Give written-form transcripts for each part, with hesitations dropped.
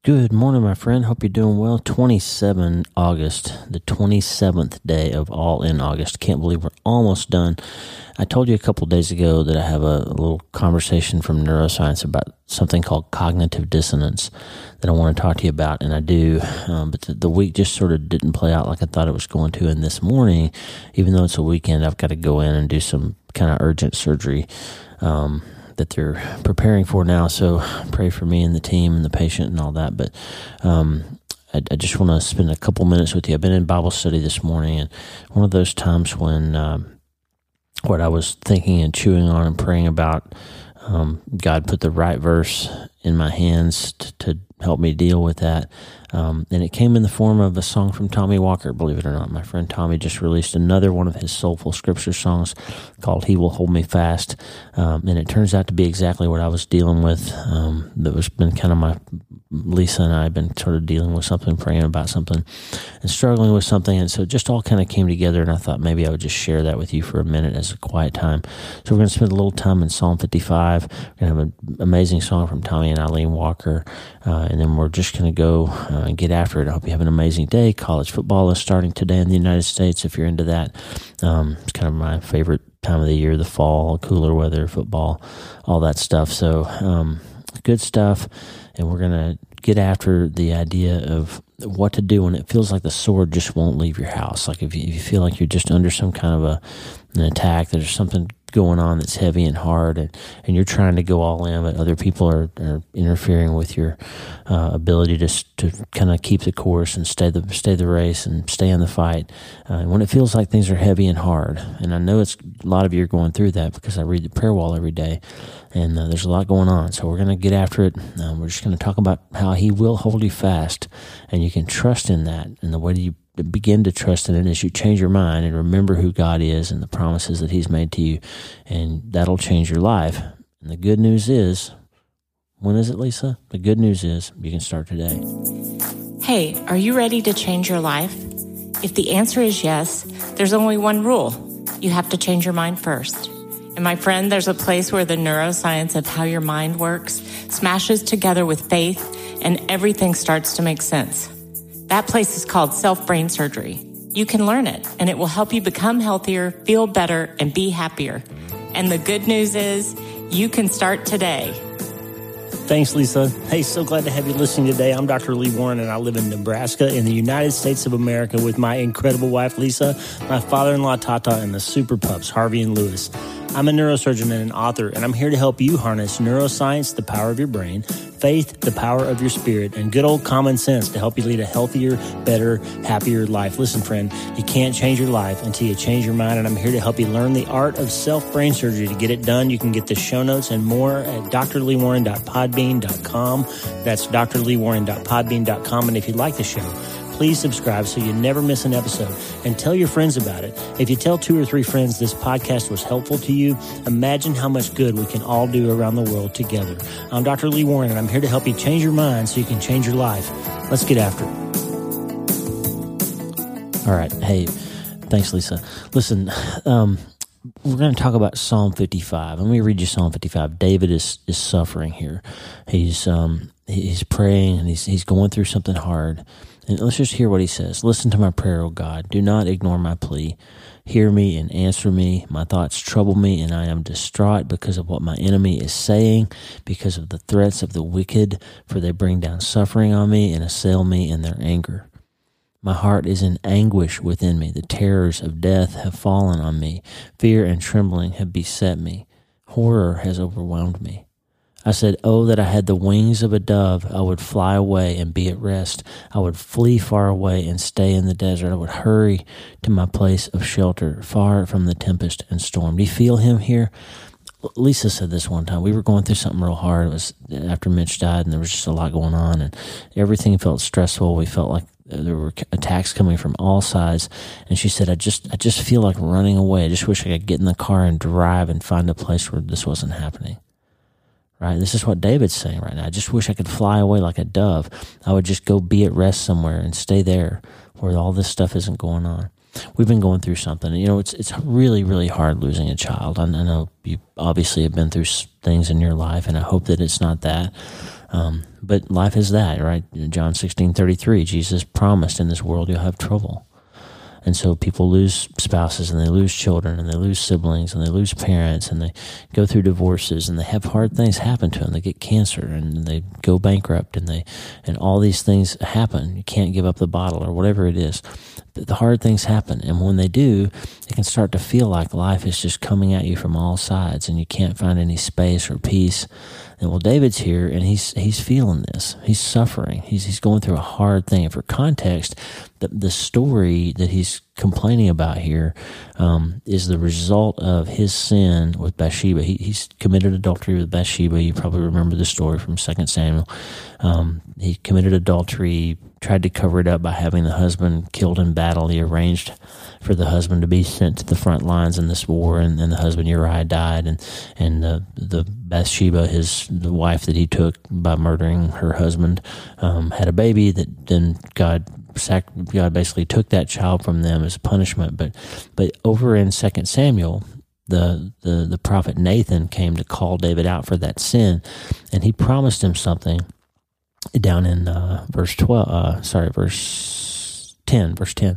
Good morning, my friend. Hope you're doing well. 27 August, the 27th day of all in August. Can't believe we're almost done. I told you a couple days ago that I have a little conversation from neuroscience about something called cognitive dissonance that I want to talk to you about, and I do, but the week just sort of didn't play out like I thought it was going to, and this morning, even though it's a weekend, I've got to go in and do some kind of urgent surgery that they're preparing for now, so pray for me and the team and the patient and all that, but I just want to spend a couple minutes with you. I've been in Bible study this morning, and one of those times when what I was thinking and chewing on and praying about, God put the right verse in my hands to help me deal with that. And it came in the form of a song from Tommy Walker, believe it or not. My friend Tommy just released another one of his soulful scripture songs called He Will Hold Me Fast. And it turns out to be exactly what I was dealing with. That was been kind of Lisa and I have been sort of dealing with something, praying about something, and struggling with something. And so it just all kind of came together, and I thought maybe I would just share that with you for a minute as a quiet time. So we're going to spend a little time in Psalm 55. We're going to have an amazing song from Tommy and Eileen Walker, and then we're just going to go and get after it. I hope you have an amazing day. College football is starting today in the United States, if you're into that. It's kind of my favorite time of the year, the fall, cooler weather, football, all that stuff. So good stuff. And we're going to get after the idea of what to do when it feels like the sword just won't leave your house. Like if you feel like you're just under some kind of an attack, there's something going on that's heavy and hard, and you're trying to go all in, but other people are interfering with your ability to kind of keep the course and stay the race and stay in the fight. And when it feels like things are heavy and hard, and I know a lot of you are going through that because I read the prayer wall every day, and there's a lot going on. So we're going to get after it. We're just going to talk about how He will hold you fast, and you can trust in that. And the way that you begin to trust in it as you change your mind and remember who God is and the promises that He's made to you, and that'll change your life. And the good news is, when is it, Lisa? The good news is you can start today. Hey, are you ready to change your life? If the answer is yes, there's only one rule. You have to change your mind first. And my friend, there's a place where the neuroscience of how your mind works smashes together with faith, and everything starts to make sense. That place is called self-brain surgery. You can learn it, and it will help you become healthier, feel better, and be happier. And the good news is, you can start today. Thanks, Lisa. Hey, so glad to have you listening today. I'm Dr. Lee Warren, and I live in Nebraska in the United States of America with my incredible wife, Lisa, my father-in-law, Tata, and the super pups, Harvey and Lewis. I'm a neurosurgeon and an author, and I'm here to help you harness neuroscience, the power of your brain, faith, the power of your spirit, and good old common sense to help you lead a healthier, better, happier life. Listen, friend, you can't change your life until you change your mind, and I'm here to help you learn the art of self-brain surgery. To get it done, you can get the show notes and more at drleewarren.podbean.com. That's drleewarren.podbean.com, and if you like the show, please subscribe so you never miss an episode, and tell your friends about it. If you tell 2 or 3 friends this podcast was helpful to you, imagine how much good we can all do around the world together. I'm Dr. Lee Warren, and I'm here to help you change your mind so you can change your life. Let's get after it. All right. Hey, thanks, Lisa. Listen, we're going to talk about Psalm 55. Let me read you Psalm 55. David is suffering here. He's praying, and he's going through something hard. And let's just hear what he says. Listen to my prayer, O God. Do not ignore my plea. Hear me and answer me. My thoughts trouble me, and I am distraught because of what my enemy is saying, because of the threats of the wicked, for they bring down suffering on me and assail me in their anger. My heart is in anguish within me. The terrors of death have fallen on me. Fear and trembling have beset me. Horror has overwhelmed me. I said, oh, that I had the wings of a dove. I would fly away and be at rest. I would flee far away and stay in the desert. I would hurry to my place of shelter, far from the tempest and storm. Do you feel him here? Lisa said this one time. We were going through something real hard. It was after Mitch died, and there was just a lot going on, and everything felt stressful. We felt like there were attacks coming from all sides. And she said, I just feel like running away. I just wish I could get in the car and drive and find a place where this wasn't happening. Right? This is what David's saying right now. I just wish I could fly away like a dove. I would just go be at rest somewhere and stay there where all this stuff isn't going on. We've been going through something. You know, it's really, really hard losing a child. I know you obviously have been through things in your life, and I hope that it's not that. But life is that, right? John 16:33, Jesus promised in this world you'll have trouble. And so people lose spouses, and they lose children, and they lose siblings, and they lose parents, and they go through divorces, and they have hard things happen to them. They get cancer, and they go bankrupt, and all these things happen. You can't give up the bottle or whatever it is. The hard things happen, and when they do, it can start to feel like life is just coming at you from all sides, and you can't find any space or peace. And well, David's here, and he's feeling this. He's suffering. He's going through a hard thing. And for context, the story that he's complaining about here is the result of his sin with Bathsheba. He's committed adultery with Bathsheba. You probably remember the story from 2 Samuel. He committed adultery, tried to cover it up by having the husband killed in battle. He arranged for the husband to be sent to the front lines in this war, and the husband Uriah died, and the Bathsheba, the wife that he took by murdering her husband, had a baby that then God basically took that child from them as a punishment. But over in 2 Samuel, the prophet Nathan came to call David out for that sin, and he promised him something down in verse 10,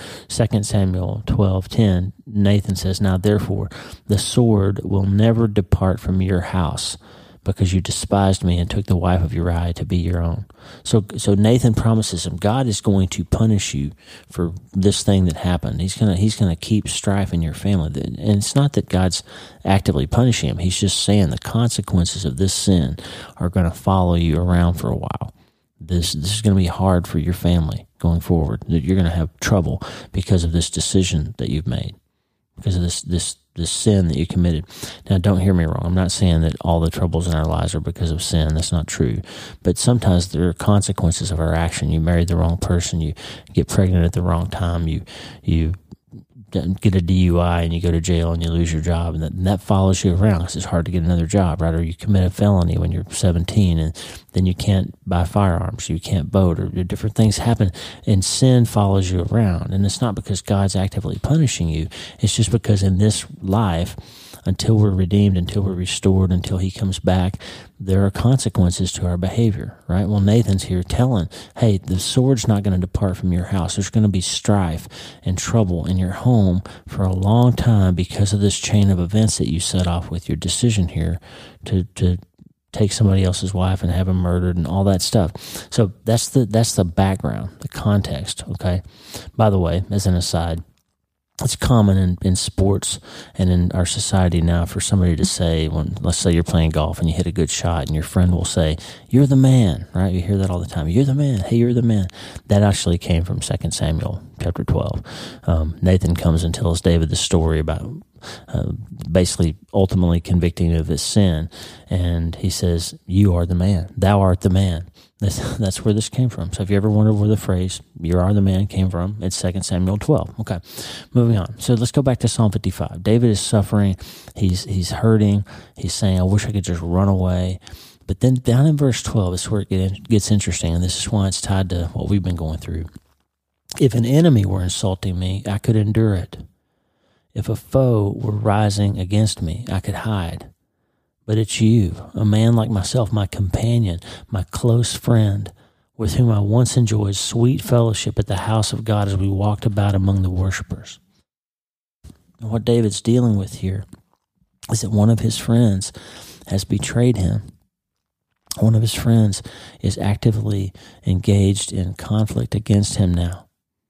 2 Samuel 12:10, Nathan says, "Now therefore the sword will never depart from your house, because you despised me and took the wife of Uriah to be your own." So Nathan promises him, God is going to punish you for this thing that happened. He's gonna keep strife in your family. And it's not that God's actively punishing him. He's just saying the consequences of this sin are going to follow you around for a while. This is going to be hard for your family going forward. That you're going to have trouble because of this decision that you've made, because of this sin that you committed. Now, don't hear me wrong. I'm not saying that all the troubles in our lives are because of sin. That's not true. But sometimes there are consequences of our action. You married the wrong person. You get pregnant at the wrong time. You get a DUI and you go to jail and you lose your job, and that follows you around because it's hard to get another job, right? Or you commit a felony when you're 17 and then you can't buy firearms, you can't vote, or different things happen, and sin follows you around. And it's not because God's actively punishing you. It's just because in this life, until we're redeemed, until we're restored, until he comes back, there are consequences to our behavior, right? Well, Nathan's here telling, hey, the sword's not going to depart from your house. There's going to be strife and trouble in your home for a long time because of this chain of events that you set off with your decision here to take somebody else's wife and have them murdered and all that stuff. So that's the background, the context, okay? By the way, as an aside, it's common in sports and in our society now for somebody to say, let's say you're playing golf and you hit a good shot, and your friend will say, "You're the man," right? You hear that all the time. "You're the man. Hey, you're the man." That actually came from 2 Samuel chapter 12. Nathan comes and tells David the story about basically ultimately convicting him of his sin, and he says, "You are the man. Thou art the man." That's where this came from. So if you ever wondered where the phrase "you are the man" came from, it's 2 Samuel 12. Okay, moving on. So let's go back to Psalm 55. David is suffering. He's hurting. He's saying, "I wish I could just run away." But then down in verse 12 is where it gets interesting, and this is why it's tied to what we've been going through. "If an enemy were insulting me, I could endure it. If a foe were rising against me, I could hide. But it's you, a man like myself, my companion, my close friend, with whom I once enjoyed sweet fellowship at the house of God as we walked about among the worshipers." And what David's dealing with here is that one of his friends has betrayed him. One of his friends is actively engaged in conflict against him now.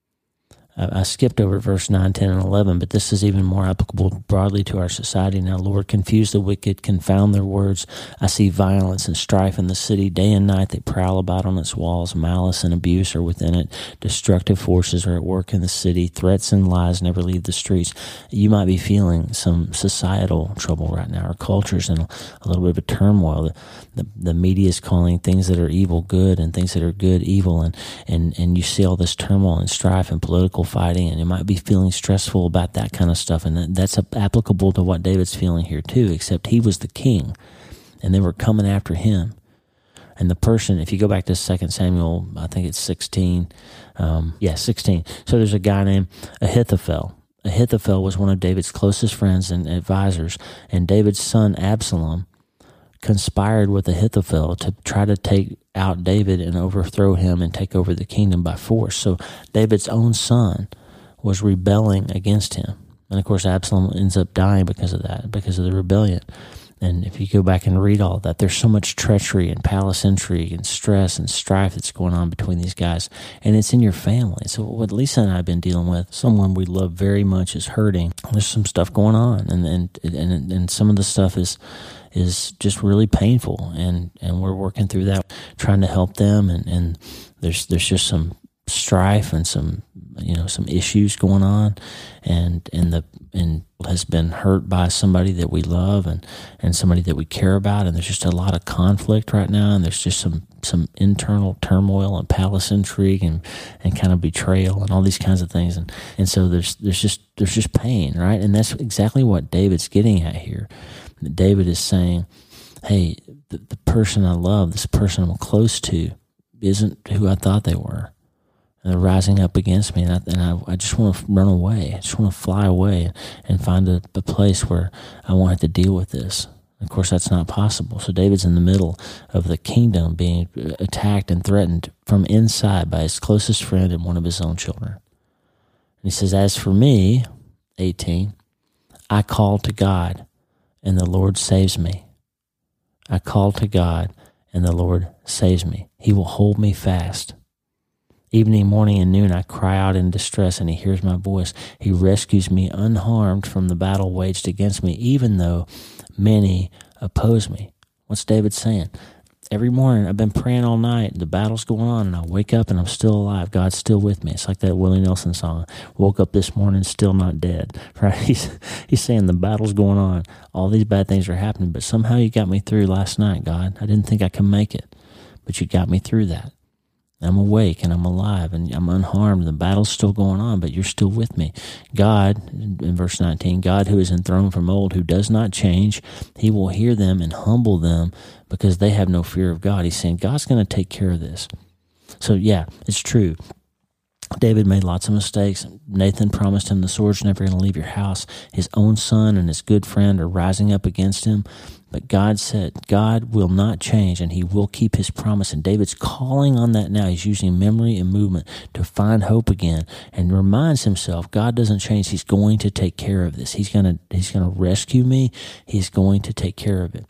I skipped over verse 9, 10, and 11, but this is even more applicable broadly to our society now. "Lord, confuse the wicked, confound their words. I see violence and strife in the city. Day and night they prowl about on its walls. Malice and abuse are within it. Destructive forces are at work in the city. Threats and lies never leave the streets." You might be feeling some societal trouble right now. Our culture's in a little bit of a turmoil. The media is calling things that are evil good and things that are good evil, and you see all this turmoil and strife and political fighting, and you might be feeling stressful about that kind of stuff, and that's applicable to what David's feeling here too, except he was the king, and they were coming after him. And the person, if you go back to 2 Samuel, I think it's 16, 16. So there's a guy named Ahithophel. Ahithophel was one of David's closest friends and advisors, and David's son Absalom conspired with Ahithophel to try to take out David and overthrow him and take over the kingdom by force. So David's own son was rebelling against him. And of course, Absalom ends up dying because of that, because of the rebellion. And if you go back and read all that, there's so much treachery and palace intrigue and stress and strife that's going on between these guys. And it's in your family. So what Lisa and I have been dealing with, someone we love very much is hurting. There's some stuff going on. And some of the stuff is just really painful. And we're working through that, trying to help them. And there's just some strife and some issues going on, and has been hurt by somebody that we love and somebody that we care about, and there's just a lot of conflict right now, and there's just some internal turmoil and palace intrigue and kind of betrayal and all these kinds of things, and so there's just pain, right? And that's exactly what David's getting at here. David is saying, hey, the person I love, this person I'm close to, isn't who I thought they were. And they're rising up against me, and I just want to run away. I just want to fly away and find a place where I won't have to deal with this. Of course, that's not possible. So David's in the middle of the kingdom being attacked and threatened from inside by his closest friend and one of his own children. And he says, as for me, 18, I call to God, and the Lord saves me. I call to God, and the Lord saves me. He will hold me fast. Evening, morning, and noon I cry out in distress, and he hears my voice. He rescues me unharmed from the battle waged against me, even though many oppose me. What's David saying? Every morning I've been praying all night. The battle's going on, and I wake up and I'm still alive. God's still with me. It's like that Willie Nelson song. Woke up this morning, still not dead. Right? He's saying the battle's going on. All these bad things are happening, but somehow you got me through last night, God. I didn't think I could make it, but you got me through that. I'm awake and I'm alive and I'm unharmed. The battle's still going on, but you're still with me. God, in verse 19, God who is enthroned from old, who does not change, he will hear them and humble them because they have no fear of God. He's saying God's going to take care of this. So yeah, it's true. David made lots of mistakes. Nathan promised him the sword's never going to leave your house. His own son and his good friend are rising up against him. But God said, God will not change, and he will keep his promise. And David's calling on that now. He's using memory and movement to find hope again and reminds himself, God doesn't change. He's going to take care of this. He's going to rescue me. He's going to take care of it.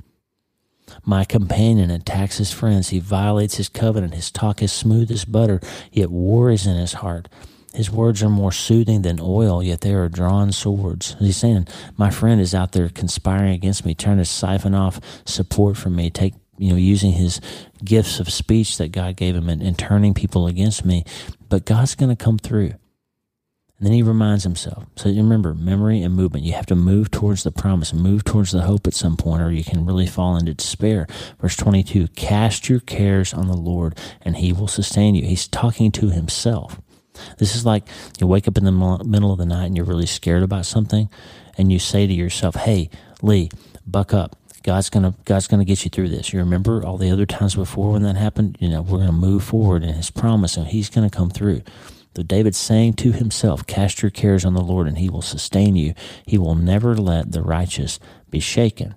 My companion attacks his friends. He violates his covenant. His talk is smooth as butter, yet war is in his heart. His words are more soothing than oil, yet they are drawn swords. He's saying, my friend is out there conspiring against me, trying to siphon off support from me, using his gifts of speech that God gave him and turning people against me. But God's going to come through. And then he reminds himself. So remember, memory and movement. You have to move towards the promise, move towards the hope at some point, or you can really fall into despair. Verse 22, cast your cares on the Lord, and he will sustain you. He's talking to himself. This is like you wake up in the middle of the night and you're really scared about something, and you say to yourself, hey, Lee, buck up. God's gonna get you through this. You remember all the other times before when that happened? We're going to move forward in his promise, and he's going to come through. So David's saying to himself, cast your cares on the Lord, and he will sustain you. He will never let the righteous be shaken.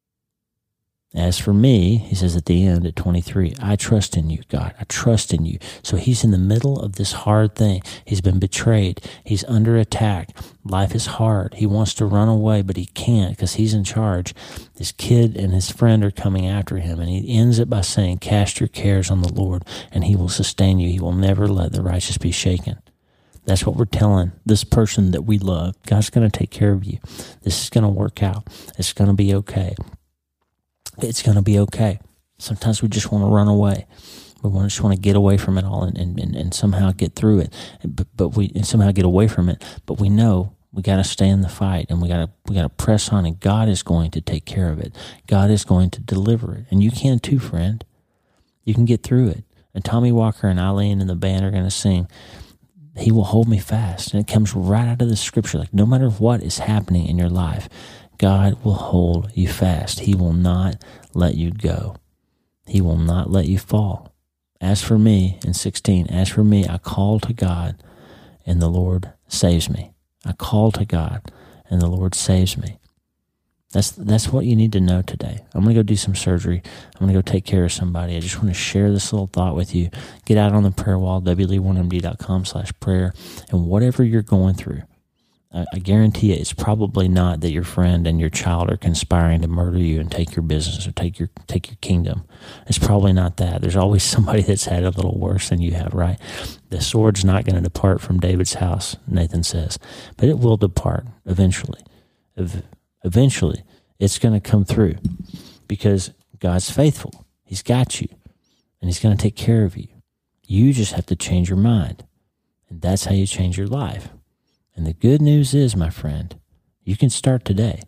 As for me, he says at the end at 23, I trust in you, God. I trust in you. So he's in the middle of this hard thing. He's been betrayed. He's under attack. Life is hard. He wants to run away, but he can't because he's in charge. His kid and his friend are coming after him, and he ends it by saying, cast your cares on the Lord, and he will sustain you. He will never let the righteous be shaken. That's what we're telling this person that we love. God's going to take care of you. This is going to work out. It's going to be okay. It's going to be okay. Sometimes we just want to run away. We just want to get away from it all and somehow get through it. But we somehow get away from it. But we know we got to stay in the fight, and we got to press on. And God is going to take care of it. God is going to deliver it, and you can too, friend. You can get through it. And Tommy Walker and Eileen and the band are going to sing, He will hold me fast. And it comes right out of the scripture. Like no matter what is happening in your life, God will hold you fast. He will not let you go. He will not let you fall. As for me, in 16, as for me, I call to God, and the Lord saves me. I call to God, and the Lord saves me. That's what you need to know today. I'm going to go do some surgery. I'm going to go take care of somebody. I just want to share this little thought with you. Get out on the prayer wall, wlee1md.com/prayer, and whatever you're going through, I guarantee you it's probably not that your friend and your child are conspiring to murder you and take your business or take your kingdom. It's probably not that. There's always somebody that's had it a little worse than you have, right? The sword's not going to depart from David's house, Nathan says, but it will depart eventually. Eventually, it's going to come through because God's faithful. He's got you, and he's going to take care of you. You just have to change your mind, and that's how you change your life. And the good news is, my friend, you can start today.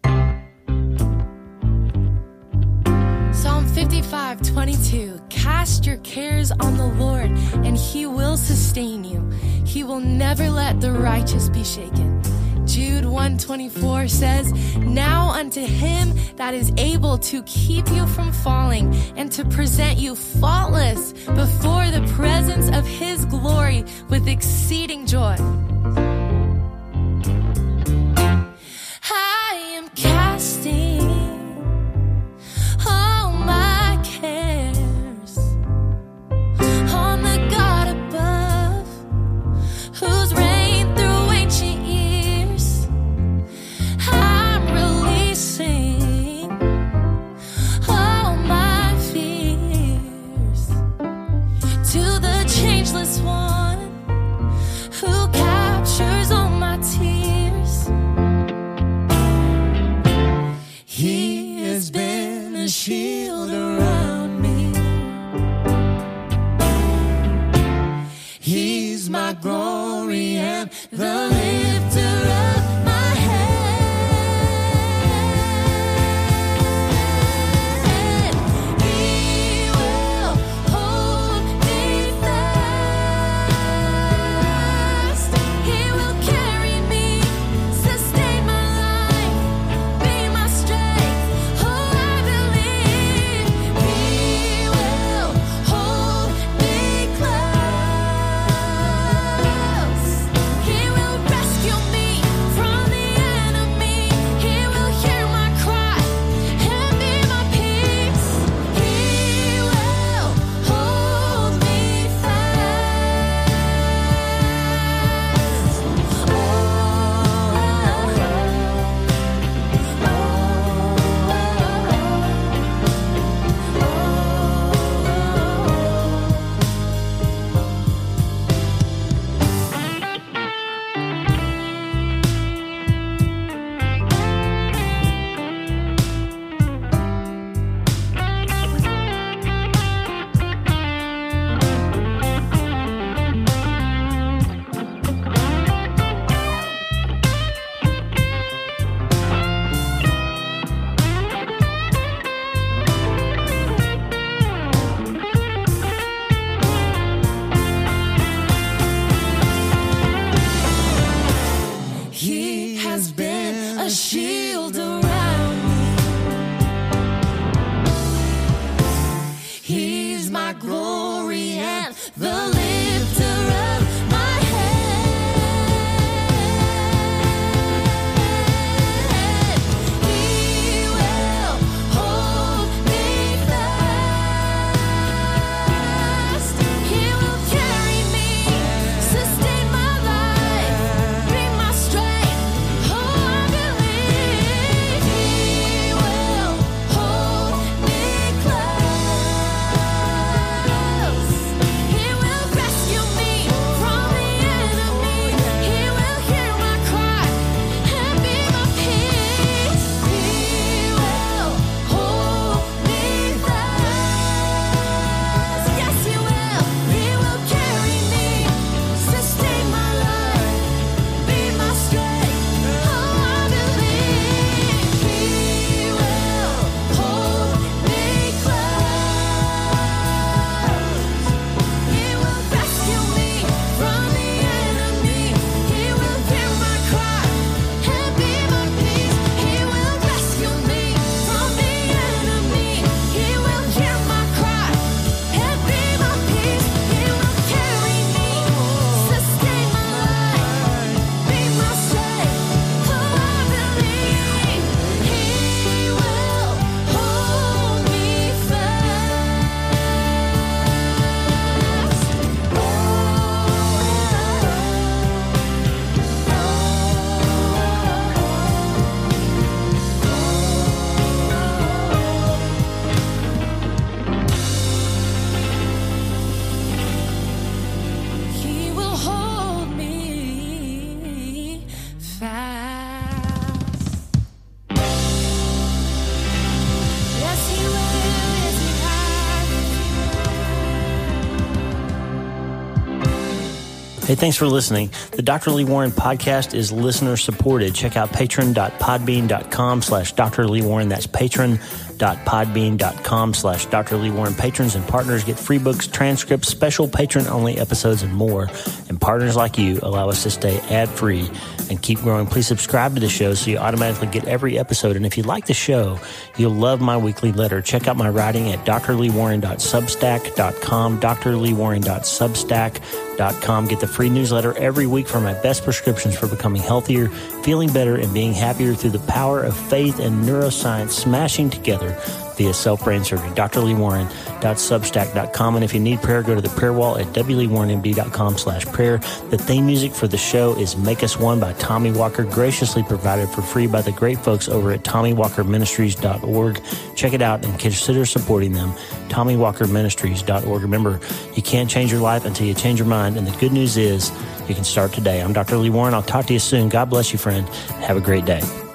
Psalm 55:22. Cast your cares on the Lord, and he will sustain you. He will never let the righteous be shaken. Jude 1:24 says, now unto him that is able to keep you from falling and to present you faultless before the presence of his glory with exceeding joy. I am casting all my cares on the God above, whose reign through ancient years. I'm releasing all my fears to the changeless one who captures all my tears. He has been a shield around me. He's my glory and the lifter of my head. He will hold me fast. He will carry me, sustain my life, be my strength. Oh, I believe he will hold me close. He will rescue me from the enemy. He will hear my cry and be my peace. He will hold me fast. He has been a shield around me. He's my glory and the lifter of my head. He will hold me fast. He will carry me, sustain my life, be my strength. Oh, I believe he will hold me close. He will rescue Hey, thanks for listening. The Dr. Lee Warren podcast is listener supported. Check out patron.podbean.com/Dr. Lee Warren. That's patron.podbean.com/Dr. Lee Warren. Patrons and partners get free books, transcripts, special patron-only episodes, and more. And partners like you allow us to stay ad-free and keep growing. Please subscribe to the show so you automatically get every episode. And if you like the show, you'll love my weekly letter. Check out my writing at drleewarren.substack.com, drleewarren.substack.com. Get the free newsletter every week for my best prescriptions for becoming healthier, feeling better, and being happier through the power of faith and neuroscience smashing together via self-brain surgery. drleewarren.substack.com. And if you need prayer, go to the prayer wall at wleewarrenmd.com/prayer. The theme music for the show is Make Us One by Tommy Walker, graciously provided for free by the great folks over at TommyWalkerMinistries.org. Check it out and consider supporting them. TommyWalkerMinistries.org. Remember, you can't change your life until you change your mind. And the good news is you can start today. I'm Dr. Lee Warren. I'll talk to you soon. God bless you, friend. Have a great day.